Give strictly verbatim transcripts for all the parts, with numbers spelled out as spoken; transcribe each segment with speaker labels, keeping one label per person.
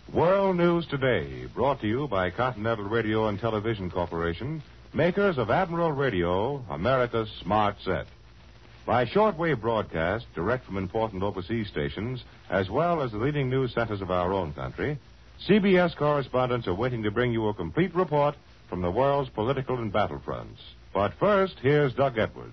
Speaker 1: World News Today, brought to you by Continental Radio and Television Corporation, makers of Admiral Radio, America's smart set. By shortwave broadcast, direct from important overseas stations, as well as the leading news centers of our own country, C B S correspondents are waiting to bring you a complete report from the world's political and battlefronts. But first, here's Doug Edwards.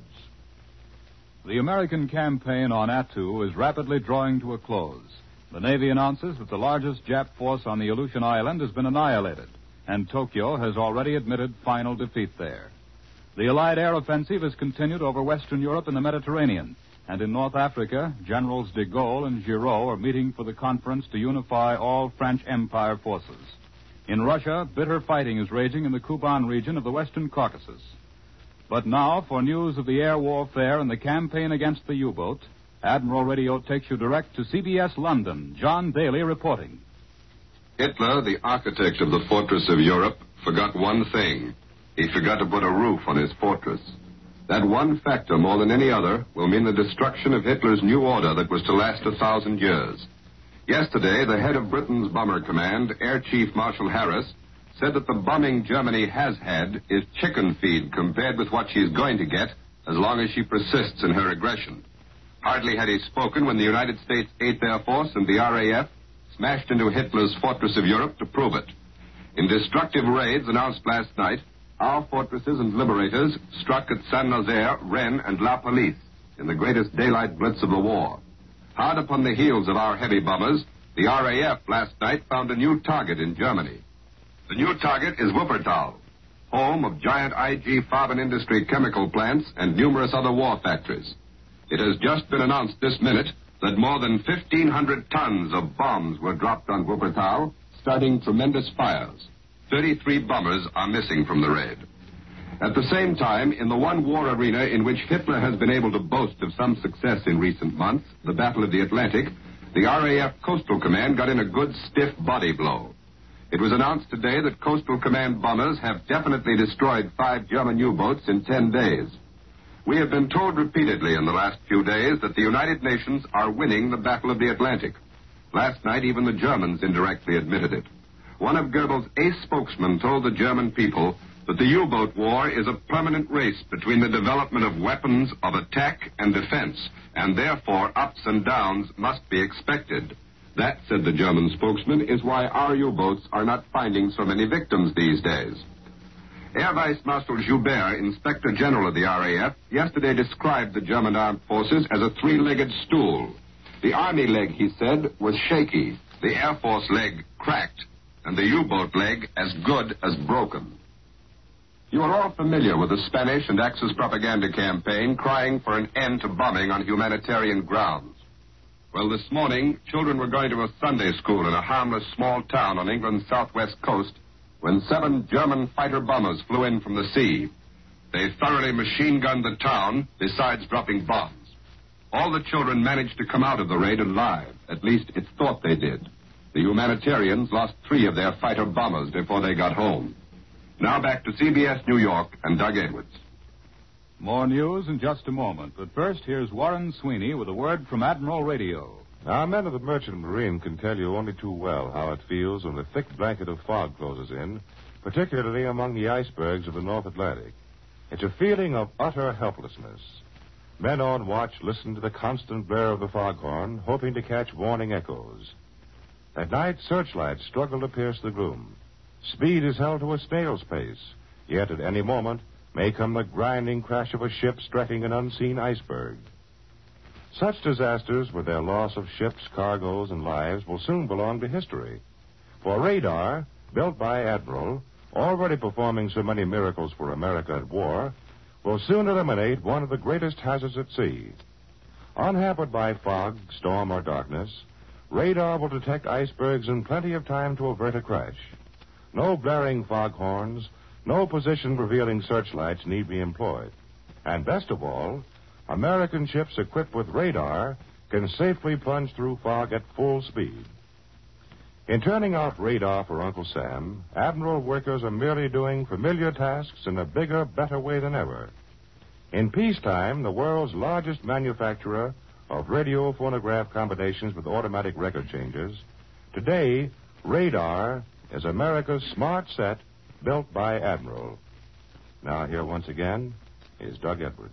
Speaker 2: The American campaign on Attu is rapidly drawing to a close. The Navy announces that the largest Jap force on the Aleutian Island has been annihilated, and Tokyo has already admitted final defeat there. The Allied air offensive has continued over Western Europe and the Mediterranean, and in North Africa, Generals de Gaulle and Giraud are meeting for the conference to unify all French Empire forces. In Russia, bitter fighting is raging in the Kuban region of the Western Caucasus. But now, for news of the air warfare and the campaign against the U-boat, Admiral Radio takes you direct to C B S London. John Daly reporting.
Speaker 3: Hitler, the architect of the fortress of Europe, forgot one thing. He forgot to put a roof on his fortress. That one factor, more than any other, will mean the destruction of Hitler's new order that was to last a thousand years. Yesterday, the head of Britain's bomber command, Air Chief Marshal Harris, said that the bombing Germany has had is chicken feed compared with what she's going to get as long as she persists in her aggression. Hardly had he spoken when the United States eighth Air Force and the R A F smashed into Hitler's fortress of Europe to prove it. In destructive raids announced last night, our fortresses and liberators struck at Saint-Nazaire, Rennes, and La Police in the greatest daylight blitz of the war. Hard upon the heels of our heavy bombers, the R A F last night found a new target in Germany. The new target is Wuppertal, home of giant I G Farben Industry chemical plants and numerous other war factories. It has just been announced this minute that more than fifteen hundred tons of bombs were dropped on Wuppertal, starting tremendous fires. thirty-three bombers are missing from the raid. At the same time, in the one war arena in which Hitler has been able to boast of some success in recent months, the Battle of the Atlantic, the R A F Coastal Command got in a good stiff body blow. It was announced today that Coastal Command bombers have definitely destroyed five German U-boats in ten days. We have been told repeatedly in the last few days that the United Nations are winning the Battle of the Atlantic. Last night, even the Germans indirectly admitted it. One of Goebbels' ace spokesmen told the German people that the U-boat war is a permanent race between the development of weapons of attack and defense, and therefore ups and downs must be expected. That, said the German spokesman, is why our U-boats are not finding so many victims these days. Air Vice Marshal Joubert, Inspector General of the R A F, yesterday described the German armed forces as a three-legged stool. The Army leg, he said, was shaky, the Air Force leg cracked, and the U-boat leg as good as broken. You are all familiar with the Spanish and Axis propaganda campaign crying for an end to bombing on humanitarian grounds. Well, this morning, children were going to a Sunday school in a harmless small town on England's southwest coast when seven German fighter bombers flew in from the sea. They thoroughly machine-gunned the town, besides dropping bombs. All the children managed to come out of the raid alive. At least it's thought they did. The humanitarians lost three of their fighter bombers before they got home. Now back to C B S New York and Doug Edwards.
Speaker 2: More news in just a moment, but first here's Warren Sweeney with a word from Admiral Radio.
Speaker 1: Our men of the Merchant Marine can tell you only too well how it feels when the thick blanket of fog closes in, particularly among the icebergs of the North Atlantic. It's a feeling of utter helplessness. Men on watch listen to the constant blare of the foghorn, hoping to catch warning echoes. At night, searchlights struggle to pierce the gloom. Speed is held to a snail's pace, yet at any moment may come the grinding crash of a ship striking an unseen iceberg. Such disasters, with their loss of ships, cargoes, and lives, will soon belong to history. For radar, built by Admiral, already performing so many miracles for America at war, will soon eliminate one of the greatest hazards at sea. Unhampered by fog, storm, or darkness, radar will detect icebergs in plenty of time to avert a crash. No blaring foghorns, no position-revealing searchlights need be employed. And best of all, American ships equipped with radar can safely plunge through fog at full speed. In turning out radar for Uncle Sam, Admiral workers are merely doing familiar tasks in a bigger, better way than ever. In peacetime, the world's largest manufacturer of radio phonograph combinations with automatic record changers, today Radar is America's smart set built by Admiral. Now here once again is Doug Edwards.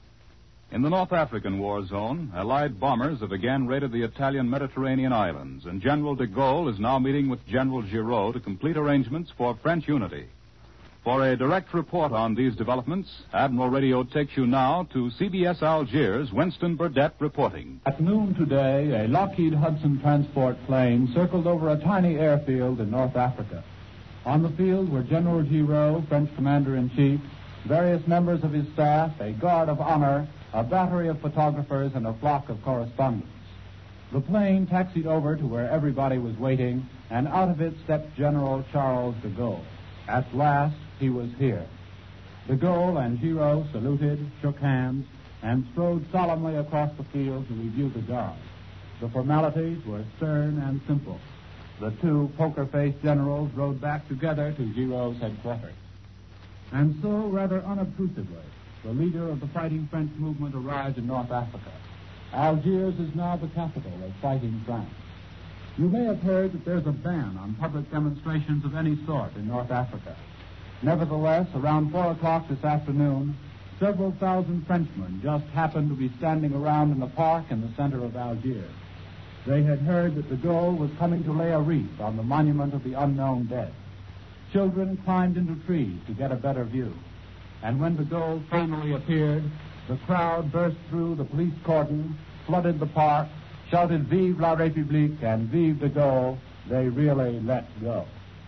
Speaker 2: In the North African war zone, Allied bombers have again raided the Italian Mediterranean islands, and General de Gaulle is now meeting with General Giraud to complete arrangements for French unity. For a direct report on these developments, Admiral Radio takes you now to C B S Algiers' Winston Burdett reporting.
Speaker 4: At noon today, a Lockheed Hudson transport plane circled over a tiny airfield in North Africa. On the field were General Giraud, French Commander-in-Chief, various members of his staff, a guard of honor, a battery of photographers, and a flock of correspondents. The plane taxied over to where everybody was waiting, and out of it stepped General Charles de Gaulle. At last, he was here. De Gaulle and Giraud saluted, shook hands, and strode solemnly across the field to review the guard. The formalities were stern and simple. The two poker-faced generals rode back together to Giraud's headquarters. And so, rather unobtrusively, the leader of the fighting French movement arrived in North Africa. Algiers is now the capital of fighting France. You may have heard that there's a ban on public demonstrations of any sort in North Africa. Nevertheless, around four o'clock this afternoon, several thousand Frenchmen just happened to be standing around in the park in the center of Algiers. They had heard that de Gaulle was coming to lay a wreath on the monument of the unknown dead. Children climbed into trees to get a better view. And when de Gaulle finally appeared, the crowd burst through the police cordon, flooded the park, shouted Vive la République and Vive de Gaulle. They really let go.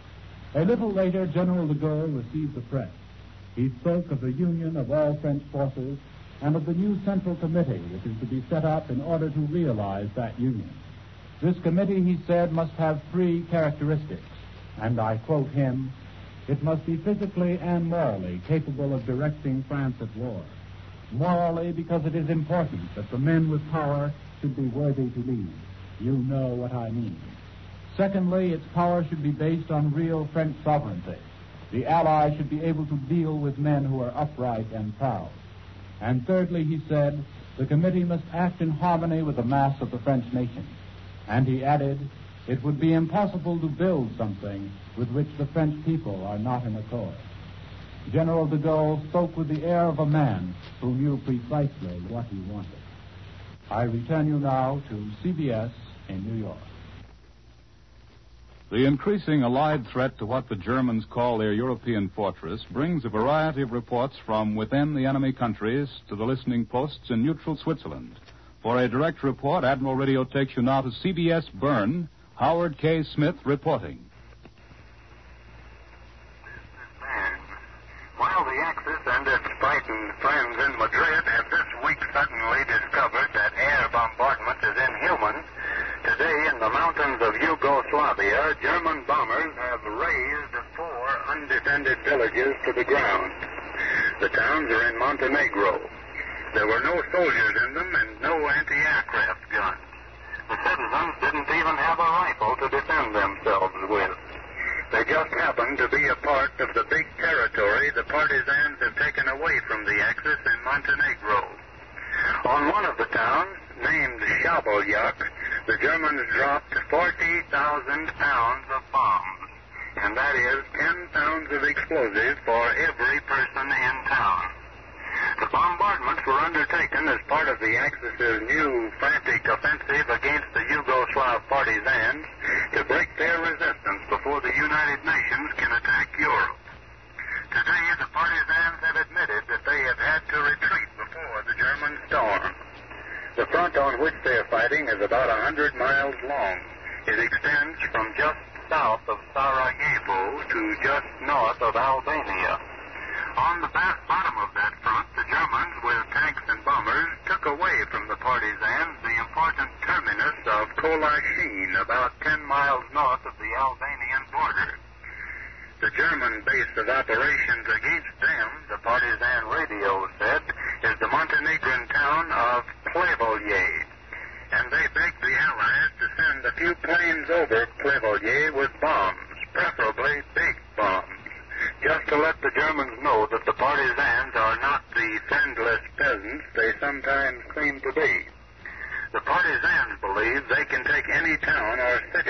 Speaker 4: A little later, General de Gaulle received the press. He spoke of the union of all French forces and of the new Central Committee which is to be set up in order to realize that union. This committee, he said, must have three characteristics, and I quote him, "It must be physically and morally capable of directing France at war. Morally, because it is important that the men with power should be worthy to lead. You know what I mean. Secondly, its power should be based on real French sovereignty. The Allies should be able to deal with men who are upright and proud. And thirdly, he said, the committee must act in harmony with the mass of the French nation." And he added, "It would be impossible to build something with which the French people are not in accord." General de Gaulle spoke with the air of a man who knew precisely what he wanted. I return you now to C B S in New York.
Speaker 2: The increasing Allied threat to what the Germans call their European fortress brings a variety of reports from within the enemy countries to the listening posts in neutral Switzerland. For a direct report, Admiral Radio takes you now to C B S Bern. Howard K. Smith reporting.
Speaker 5: While the Axis and its frightened friends in Madrid have this week suddenly discovered that air bombardment is inhuman, today in the mountains of Yugoslavia, German bombers have razed four undefended villages to the ground. The towns are in Montenegro. There were no soldiers in them and no anti-aircraft guns. The citizens didn't even have a rifle to defend themselves with. They just happened to be a part of the big territory the partisans have taken away from the Axis in Montenegro. On one of the towns, named Schabolyak, the Germans dropped forty thousand pounds of bombs, and that is ten pounds of explosive for every person in town. The bombardments were undertaken as part of the Axis' new frantic offensive against the Yugoslav partisans to break their resistance before the United Nations can attack Europe. Today, the partisans have admitted that they have had to retreat before the German storm. The front on which they are fighting is about one hundred miles long. It extends from just south of Sarajevo to just north of Albania. On the back bottom of that front, the Germans, with tanks and bombers, took away from the partisans the important terminus of Kolashin, about ten miles north of the Albanian border. The German base of operations against them, the partisan radio said, is the Montenegrin town of Plevolje. And they begged the Allies to send a few planes over Plevolje with bombs, preferably big bombs, just to let the Germans know that the partisans are not the friendless peasants they sometimes claim to be. The partisans believe they can take any town or city in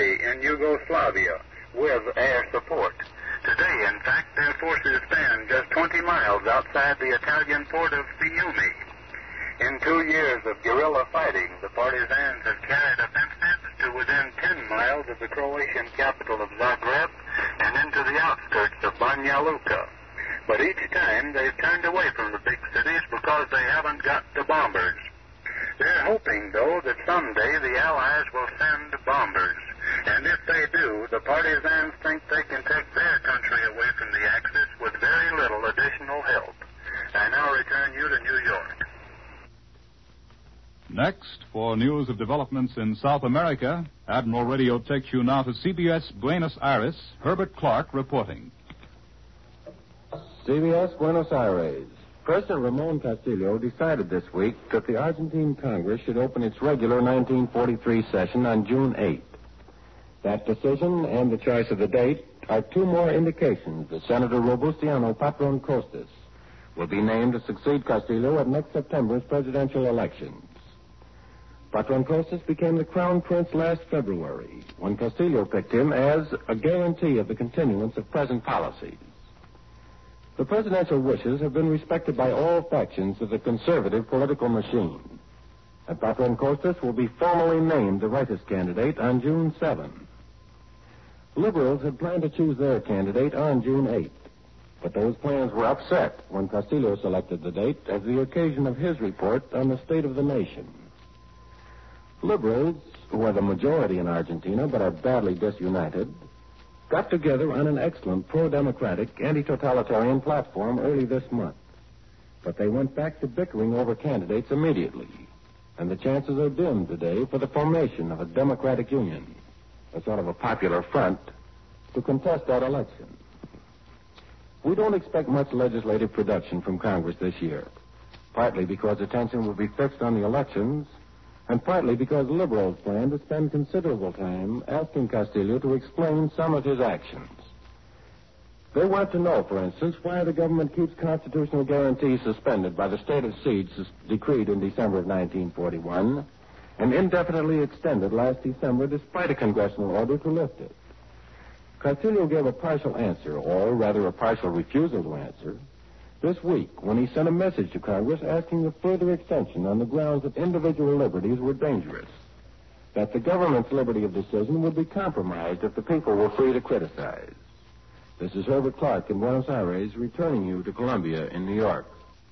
Speaker 5: Yugoslavia with air support. Today, in fact, their forces stand just twenty miles outside the Italian port of Fiume. In two years of guerrilla fighting, the partisans have carried offensives to within ten miles of the Croatian capital of Zagreb and into the outskirts of Banja Luka. But each time they've turned away from the big cities because they haven't got the bombers. They're hoping, though, that someday the Allies will send bombers. And if they do, the partisans think they can take their country away from the Axis with very little additional help. I now return you to New York.
Speaker 2: Next, for news of developments in South America, Admiral Radio takes you now to C B S Buenos Aires. Herbert Clark reporting.
Speaker 6: C B S Buenos Aires. President Ramon Castillo decided this week that the Argentine Congress should open its regular nineteen forty-three session on June eighth. That decision and the choice of the date are two more indications that Senator Robustiano Patron Costas will be named to succeed Castillo at next September's presidential elections. Patron Costas became the Crown Prince last February when Castillo picked him as a guarantee of the continuance of present policies. The presidential wishes have been respected by all factions of the conservative political machine. And Patron Costas will be formally named the rightist candidate on June seventh. Liberals had planned to choose their candidate on June eighth, but those plans were upset when Castillo selected the date as the occasion of his report on the state of the nation. Liberals, who are the majority in Argentina but are badly disunited, got together on an excellent pro-democratic, anti-totalitarian platform early this month. But they went back to bickering over candidates immediately, and the chances are dim today for the formation of a democratic union, a sort of a popular front, to contest that election. We don't expect much legislative production from Congress this year, partly because attention will be fixed on the elections, and partly because liberals plan to spend considerable time asking Castillo to explain some of his actions. They want to know, for instance, why the government keeps constitutional guarantees suspended by the state of siege decreed in December of nineteen forty-one and indefinitely extended last December despite a congressional order to lift it. Castillo gave a partial answer, or rather a partial refusal to answer, this week when he sent a message to Congress asking a further extension on the grounds that individual liberties were dangerous, that the government's liberty of decision would be compromised if the people were free to criticize. This is Herbert Clark in Buenos Aires, returning you to Columbia in New York.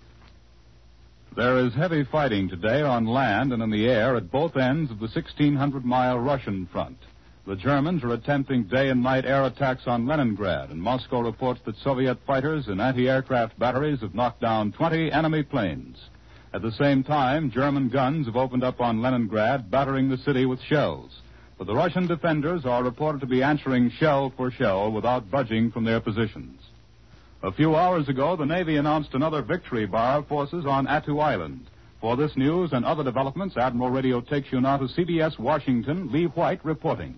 Speaker 2: There is heavy fighting today on land and in the air at both ends of the sixteen hundred mile Russian front. The Germans are attempting day and night air attacks on Leningrad, and Moscow reports that Soviet fighters and anti-aircraft batteries have knocked down twenty enemy planes. At the same time, German guns have opened up on Leningrad, battering the city with shells. But the Russian defenders are reported to be answering shell for shell without budging from their positions. A few hours ago, the Navy announced another victory by our forces on Attu Island. For this news and other developments, Admiral Radio takes you now to C B S Washington. Lee White reporting.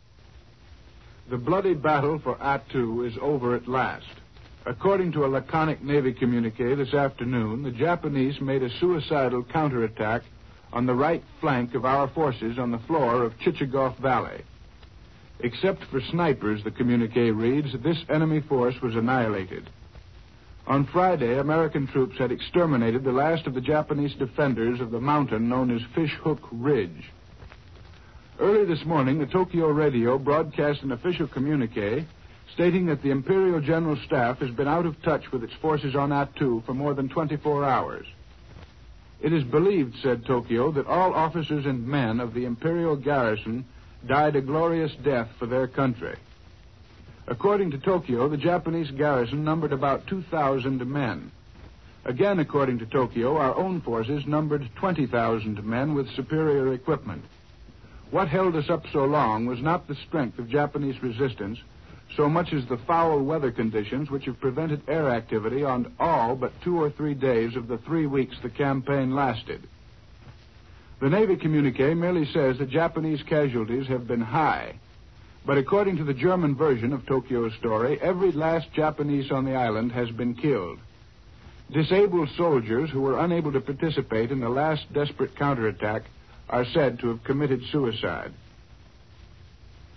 Speaker 7: The bloody battle for Attu is over at last. According to a laconic Navy communique this afternoon, the Japanese made a suicidal counterattack on the right flank of our forces on the floor of Chichagof Valley. Except for snipers, the communique reads, this enemy force was annihilated. On Friday, American troops had exterminated the last of the Japanese defenders of the mountain known as Fish Hook Ridge. Early this morning, the Tokyo radio broadcast an official communique stating that the Imperial General Staff has been out of touch with its forces on Attu for more than twenty-four hours. It is believed, said Tokyo, that all officers and men of the Imperial garrison died a glorious death for their country. According to Tokyo, the Japanese garrison numbered about two thousand men. Again, according to Tokyo, our own forces numbered twenty thousand men with superior equipment. What held us up so long was not the strength of Japanese resistance, so much as the foul weather conditions which have prevented air activity on all but two or three days of the three weeks the campaign lasted. The Navy communique merely says that Japanese casualties have been high, but according to the German version of Tokyo's story, every last Japanese on the island has been killed. Disabled soldiers who were unable to participate in the last desperate counterattack are said to have committed suicide.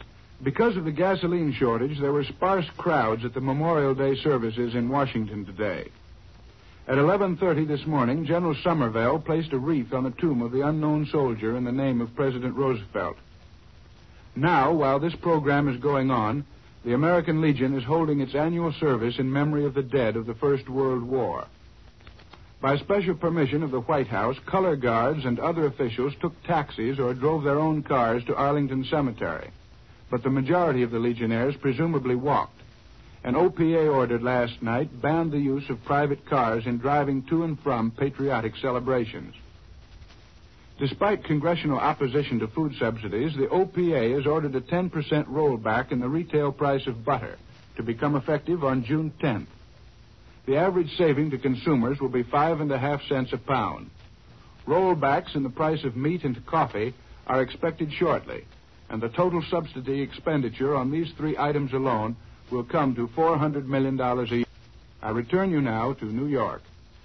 Speaker 7: Because of the gasoline shortage, there were sparse crowds at the Memorial Day services in Washington today. At eleven thirty this morning, General Somervell placed a wreath on the tomb of the unknown soldier in the name of President Roosevelt. Now, while this program is going on, the American Legion is holding its annual service in memory of the dead of the First World War. By special permission of the White House, color guards and other officials took taxis or drove their own cars to Arlington Cemetery. But the majority of the Legionnaires presumably walked. An O P A order last night banned the use of private cars in driving to and from patriotic celebrations. Despite congressional opposition to food subsidies, the O P A has ordered a ten percent rollback in the retail price of butter to become effective on June tenth. The average saving to consumers will be five and a half cents a pound. Rollbacks in the price of meat and coffee are expected shortly, and the total subsidy expenditure on these three items alone will come to four hundred million dollars a year. I return you now to New York.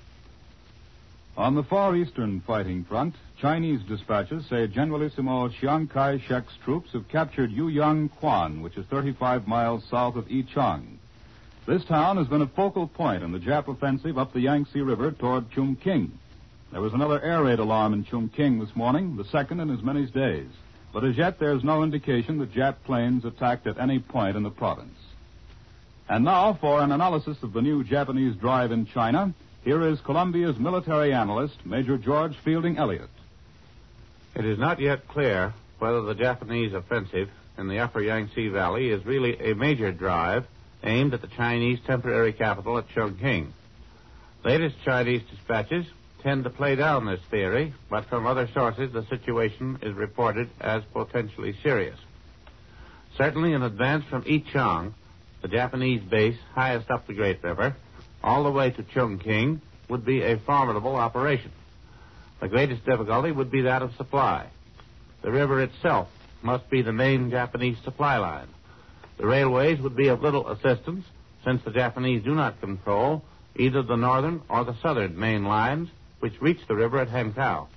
Speaker 2: On the Far Eastern fighting front, Chinese dispatches say Generalissimo Chiang Kai-shek's troops have captured Yuyang Quan, which is thirty-five miles south of Yichang. This town has been a focal point in the Jap offensive up the Yangtze River toward Chungking. There was another air raid alarm in Chungking this morning, the second in as many days. But as yet, there's no indication that Jap planes attacked at any point in the province. And now, for an analysis of the new Japanese drive in China, here is Columbia's military analyst, Major George Fielding Elliott.
Speaker 8: It is not yet clear whether the Japanese offensive in the upper Yangtze Valley is really a major drive aimed at the Chinese temporary capital at Chongqing. Latest Chinese dispatches tend to play down this theory, but from other sources the situation is reported as potentially serious. Certainly in advance from Yichang, the Japanese base highest up the Great River, all the way to Chongqing, would be a formidable operation. The greatest difficulty would be that of supply. The river itself must be the main Japanese supply line. The railways would be of little assistance, since the Japanese do not control either the northern or the southern main lines which reach the river at Hankow.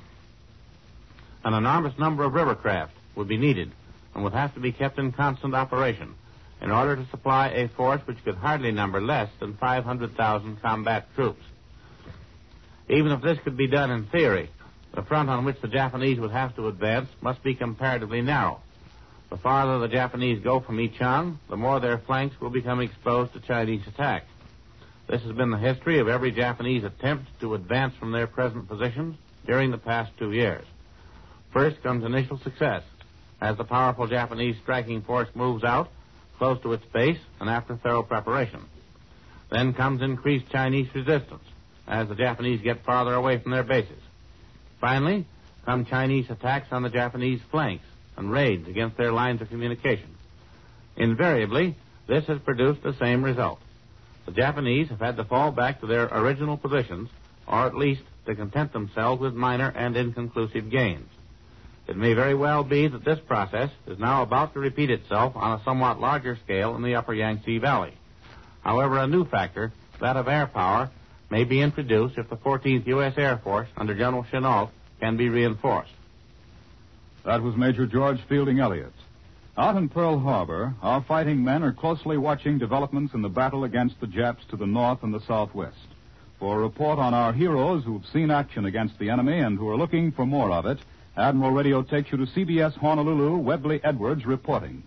Speaker 8: An enormous number of river craft would be needed and would have to be kept in constant operation in order to supply a force which could hardly number less than five hundred thousand combat troops. Even if this could be done in theory, the front on which the Japanese would have to advance must be comparatively narrow. The farther the Japanese go from Yichang, the more their flanks will become exposed to Chinese attack. This has been the history of every Japanese attempt to advance from their present positions during the past two years. First comes initial success, as the powerful Japanese striking force moves out, close to its base, and after thorough preparation. Then comes increased Chinese resistance, as the Japanese get farther away from their bases. Finally, come Chinese attacks on the Japanese flanks and raids against their lines of communication. Invariably, this has produced the same result. The Japanese have had to fall back to their original positions, or at least to content themselves with minor and inconclusive gains. It may very well be that this process is now about to repeat itself on a somewhat larger scale in the upper Yangtze Valley. However, a new factor, that of air power, may be introduced if the fourteenth U S Air Force under General Chennault can be reinforced.
Speaker 2: That was Major George Fielding Elliott. Out in Pearl Harbor, our fighting men are closely watching developments in the battle against the Japs to the north and the southwest. For a report on our heroes who've seen action against the enemy and who are looking for more of it, Admiral Radio takes you to C B S Honolulu, Webley Edwards reporting.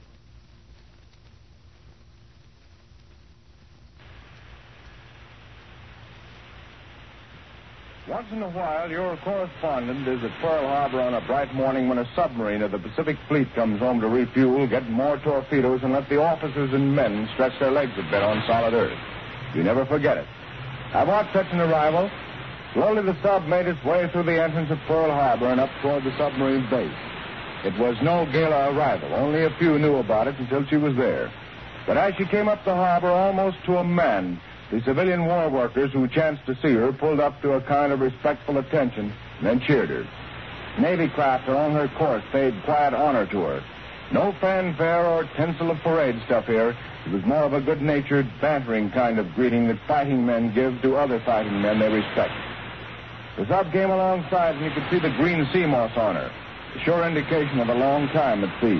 Speaker 9: Once in a while, your correspondent is at Pearl Harbor on a bright morning when a submarine of the Pacific Fleet comes home to refuel, get more torpedoes, and let the officers and men stretch their legs a bit on solid earth. You never forget it. I watched such an arrival. Slowly the sub made its way through the entrance of Pearl Harbor and up toward the submarine base. It was no gala arrival. Only a few knew about it until she was there. But as she came up the harbor almost to a man, the civilian war workers who chanced to see her pulled up to a kind of respectful attention and then cheered her. Navy craft along her course paid quiet honor to her. No fanfare or tinsel of parade stuff here. It was more of a good-natured, bantering kind of greeting that fighting men give to other fighting men they respect. The sub came alongside, and you could see the green sea moss on her, a sure indication of a long time at sea.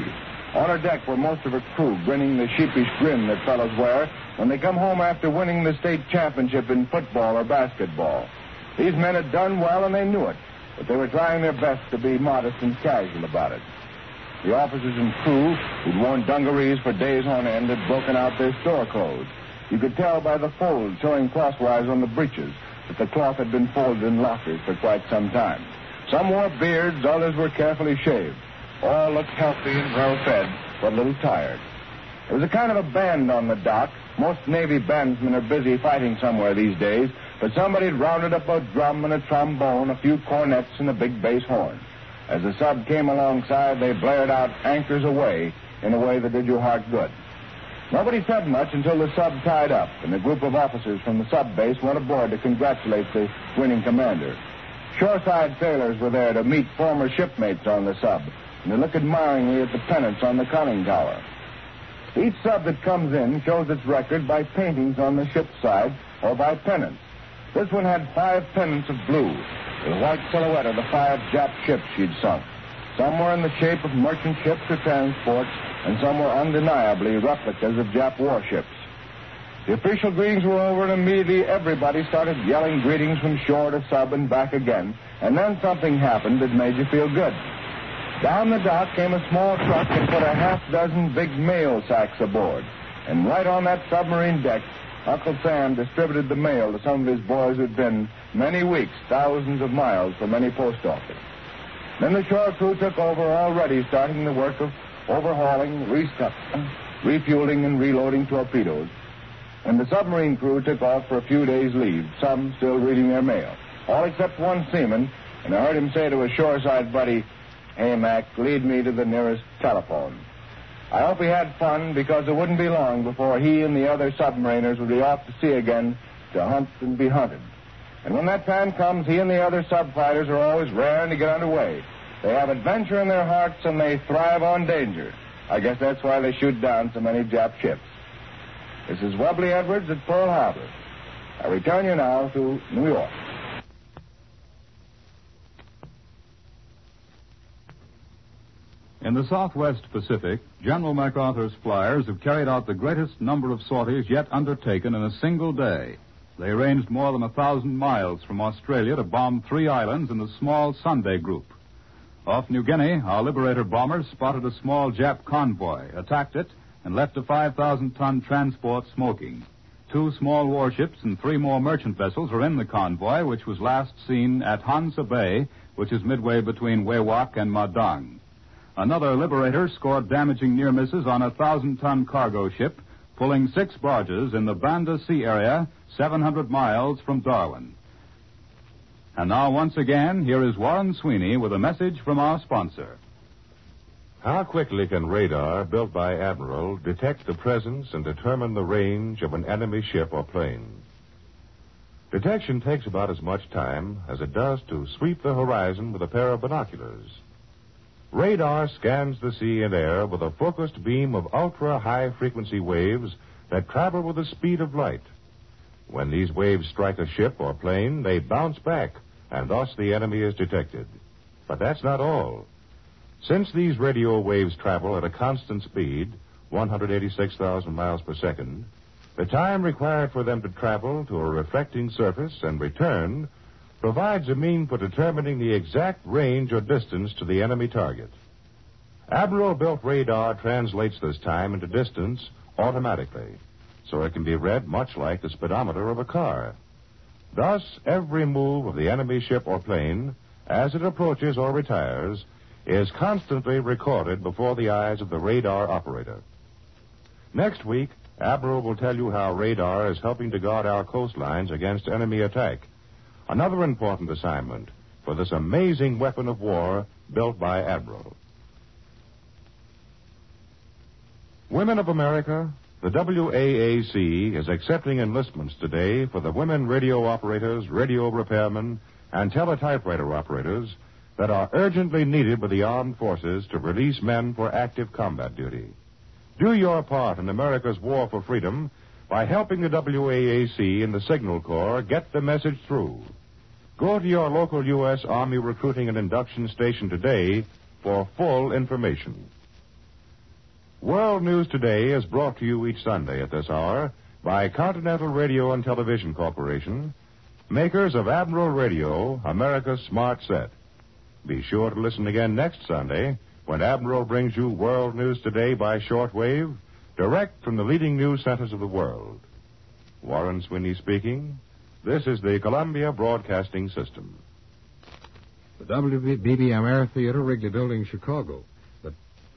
Speaker 9: On her deck were most of her crew, grinning the sheepish grin that fellows wear when they come home after winning the state championship in football or basketball. These men had done well, and they knew it, but they were trying their best to be modest and casual about it. The officers and crew, who'd worn dungarees for days on end, had broken out their store clothes. You could tell by the folds showing crosswise on the breeches that the cloth had been folded in lockers for quite some time. Some wore beards, others were carefully shaved. All looked healthy and well-fed, but a little tired. There was a kind of a band on the dock. Most Navy bandsmen are busy fighting somewhere these days, but somebody had rounded up a drum and a trombone, a few cornets, and a big bass horn. As the sub came alongside, they blared out "Anchors Aweigh" in a way that did your heart good. Nobody said much until the sub tied up, and a group of officers from the sub base went aboard to congratulate the winning commander. Shoreside sailors were there to meet former shipmates on the sub, and they look admiringly at the pennants on the conning tower. Each sub that comes in shows its record by paintings on the ship's side or by pennants. This one had five pennants of blue, with a white silhouette of the five Jap ships she'd sunk. Some were in the shape of merchant ships or transports, and some were undeniably replicas of Jap warships. The official greetings were over, and immediately everybody started yelling greetings from shore to sub and back again, and then something happened that made you feel good. Down the dock came a small truck and put a half dozen big mail sacks aboard. And right on that submarine deck, Uncle Sam distributed the mail to some of his boys who'd been many weeks, thousands of miles from any post office. Then the shore crew took over, already starting the work of overhauling, restuffing, refueling, and reloading torpedoes. And the submarine crew took off for a few days' leave, some still reading their mail. All except one seaman, and I heard him say to a shoreside buddy, "Hey, Mac, lead me to the nearest telephone." I hope he had fun, because it wouldn't be long before he and the other submariners would be off to sea again to hunt and be hunted. And when that time comes, he and the other sub-fighters are always raring to get underway. They have adventure in their hearts, and they thrive on danger. I guess that's why they shoot down so many Jap ships. This is Webley Edwards at Pearl Harbor. I return you now to New York.
Speaker 2: In the Southwest Pacific, General MacArthur's flyers have carried out the greatest number of sorties yet undertaken in a single day. They ranged more than a thousand miles from Australia to bomb three islands in the small Sunday group. Off New Guinea, our Liberator bombers spotted a small Jap convoy, attacked it, and left a five thousand ton transport smoking. Two small warships and three more merchant vessels are in the convoy, which was last seen at Hansa Bay, which is midway between Wewak and Madang. Another Liberator scored damaging near misses on a one thousand ton cargo ship, pulling six barges in the Banda Sea area, seven hundred miles from Darwin. And now, once again, here is Warren Sweeney with a message from our sponsor.
Speaker 1: How quickly can radar, built by Admiral, detect the presence and determine the range of an enemy ship or plane? Detection takes about as much time as it does to sweep the horizon with a pair of binoculars. Radar scans the sea and air with a focused beam of ultra-high-frequency waves that travel with the speed of light. When these waves strike a ship or plane, they bounce back, and thus the enemy is detected. But that's not all. Since these radio waves travel at a constant speed, one hundred eighty-six thousand miles per second, the time required for them to travel to a reflecting surface and return provides a mean for determining the exact range or distance to the enemy target. Admiral-built radar translates this time into distance automatically, so it can be read much like the speedometer of a car. Thus, every move of the enemy ship or plane, as it approaches or retires, is constantly recorded before the eyes of the radar operator. Next week, Admiral will tell you how radar is helping to guard our coastlines against enemy attack. Another important assignment for this amazing weapon of war built by Admiral. Women of America, the W A A C is accepting enlistments today for the women radio operators, radio repairmen, and teletypewriter operators that are urgently needed by the armed forces to release men for active combat duty. Do your part in America's war for freedom by helping the W A A C and the Signal Corps get the message through. Go to your local U S. Army recruiting and induction station today for full information. World News Today is brought to you each Sunday at this hour by Continental Radio and Television Corporation, makers of Admiral Radio, America's smart set. Be sure to listen again next Sunday when Admiral brings you World News Today by shortwave, direct from the leading news centers of the world. Warren Sweeney speaking. This is the Columbia Broadcasting System.
Speaker 10: The W B B M Air Theater, Wrigley Building, Chicago.